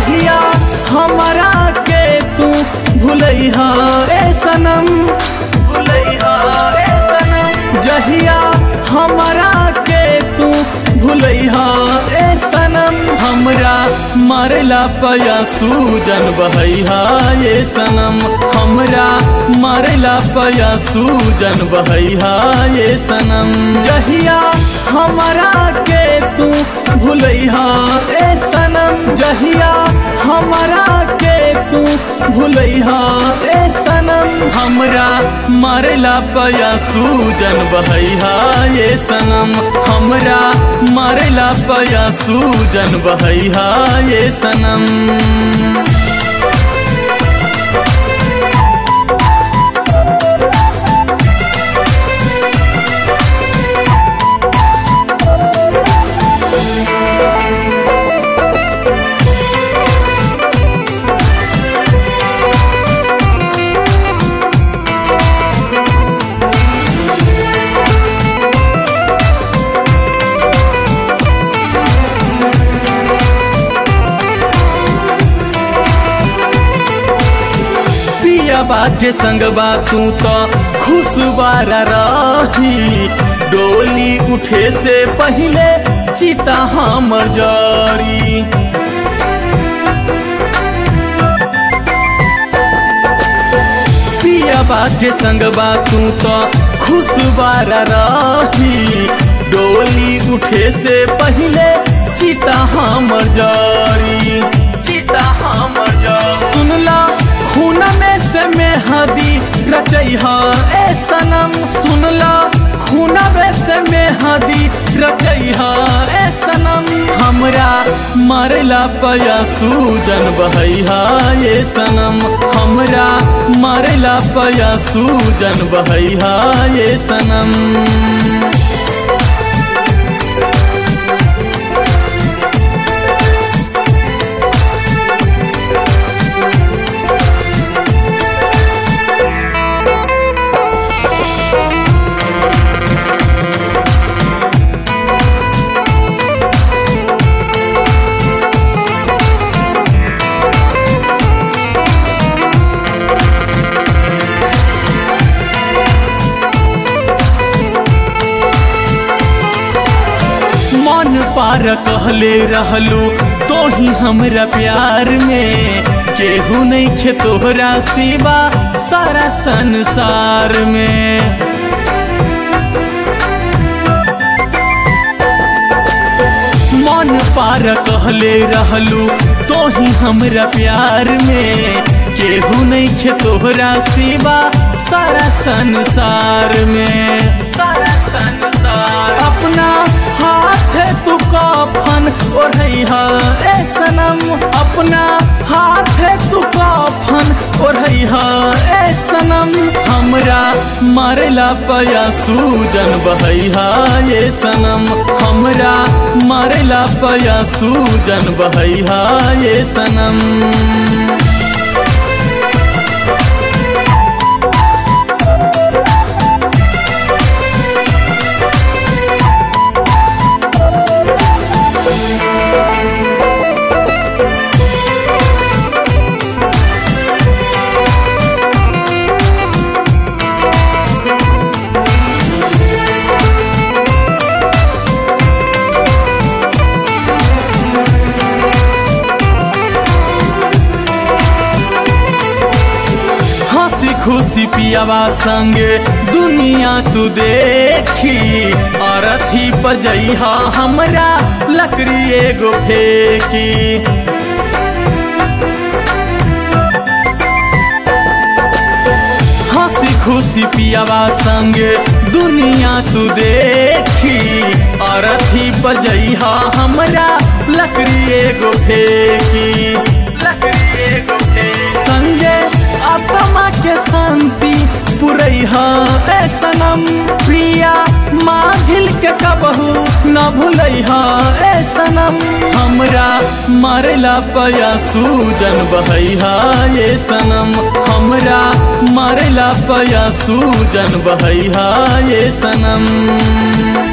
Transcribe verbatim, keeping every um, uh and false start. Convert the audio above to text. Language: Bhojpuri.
जहिया हमारा के तू भूलैहा ए सनम, भूलैहा ए सनम, जहिया हमारा के तू भूलैहा ए सनम, हमरा मारेला पया सूजन बहैहा ये सनम, हमरा मारेला पया सूजन बहैहा ये सनम, जहिया हमारा के तू भूलैहा ए सनम, जहिया हमारा के तू भूलैहा ए सनम, हमरा मारेला पया सूजन बहैहा ये सनम, हमरा मारेला पया सूजन बहैहा ये सनम। बाटे संगबा तू तो खुशबारा रही, डोली उठे से पहले चिता हमर जारी, पिया बाटे संगबा तू तो खुशबारा रही, डोली उठे से पहले चिता हमर जारी, चिता हमर जारी, सुनला खून में से मेहदी रचैहा ए सनम, सुनला खून में से मेहदी रचैहा ए सनम, हमरा मारेला पया सूजन बहैहा ये सनम, हमरा मारेला पया सूजन बहैहा ये सनम। मन पार कहले रहलू तो ही हमरा प्यार में, केहू नहीं खे तोहरा सिवा सारा संसार में, मन पार कहले रहलू तो ही हमरा प्यार में, केहू नहीं खे तोहरा सिवा सारा संसार में, सारा संसार, अपना हाथ तू कफन ओढ़ैहा ए सनम, अपना हाथ तू कफन ओढ़ैहा ए सनम, हमरा मारेला पया सूजन बहैहा ये सनम, हमरा मारेला पया सूजन बहैहा ये सनम। खुशी पियावा संगे दुनिया तू देखी, अरथी पजैहा हमरा लकड़ी एगो फेंकी, हंसी खुशी पियावा संगे दुनिया तू देखी, अरथी पजैहा हमरा लकड़ी एगो फेंकी, लकड़ी एगो फेंकी, संजय आत्मा के शांति पुरैहा ए सनम, प्रिया माझिल के कबहू न भूलैहा ए सनम, हमरा मारेला पया सूजन बहैहा ये सनम, हमरा मारेला पया सूजन बहैहा ये सनम।